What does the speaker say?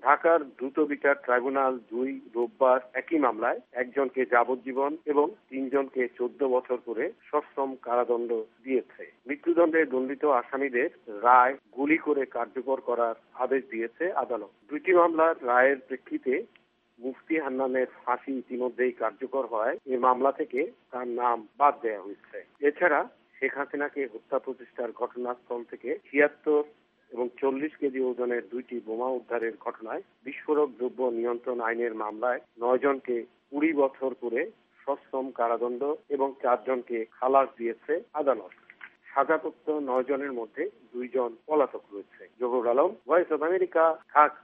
ঢাকার দ্রুত বিচার ট্রাইব্যুনাল ২ রোববার একই মামলায় একজনকে যাবজ্জীবন এবং ৩ জনকে ১৪ বছর করে সশ্রম কারাদণ্ড দিয়েছে। মৃত্যুদণ্ডে দণ্ডিত আসামিদের রায় গুলি করে কার্যকর করার আদেশ দিয়েছে আদালত। দুইটি মামলার রায়ের প্রেক্ষিতে মুফতি হান্নানের ফাঁসি ইতিমধ্যেই কার্যকর হয় এ মামলা থেকে তার নাম বাদ দেওয়া হয়েছে। এছাড়া শেখ হাসিনাকে হত্যা প্রচেষ্টার ঘটনাস্থল থেকে ৭৬ এবং ৪০ কেজি ওজনের ২টি বোমা উদ্ধারের ঘটনায় বিস্ফোরক দ্রব্য নিয়ন্ত্রণ আইনের মামলায় ৯ জনকে ২০ বছর করে সশ্রম কারাদণ্ড এবং ৪ জনকে খালাস দিয়েছে আদালত। সাজাপ্রাপ্ত ৯ জনের মধ্যে ২ জন পলাতক রয়েছে। Zahurul Alam, voice of America, Dhaka.